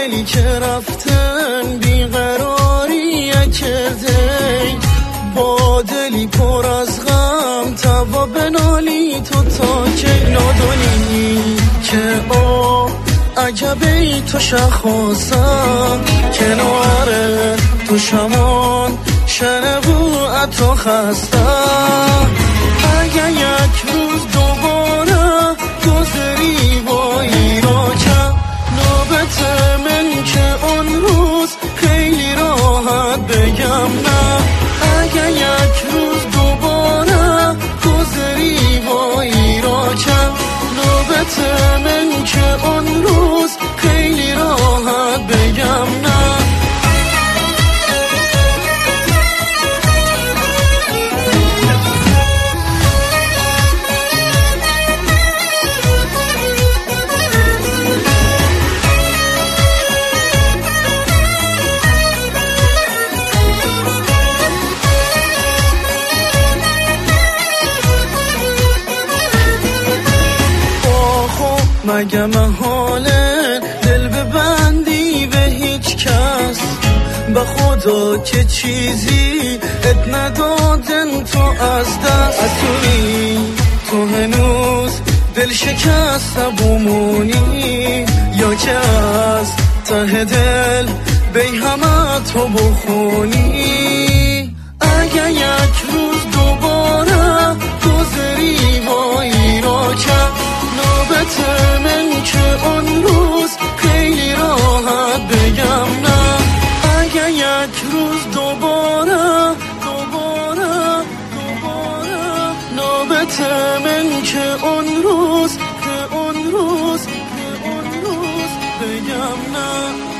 دلی که رفتن بیقراری کرده، با دلی پر از غم توا بنالی تو تا که ندانی که او عجبه تو شخصم کنار تو شمان شنبو اتو خستم. اگه یک روز دوباره گذری با ایراکم نوبت من که اون روز خیلی راحت بگم نه. اگه یک روز دوباره گذری با ایراکم نوبت من که اون روز خیلی راحت بگم نه. مگه محاله دل ببندی به هیچ کس، به خدا که چیزی ات ندادن تو از دست. تو هنوز دل شکسته بمونی یا که از ته دل بی همه تو بخونی. اگه یک روز دوباره گذری با ایراکم نوبت من که اون روز خیلی راحت بگم نه. اگه یک روز دوباره نوبت من که اون روز بگم نه.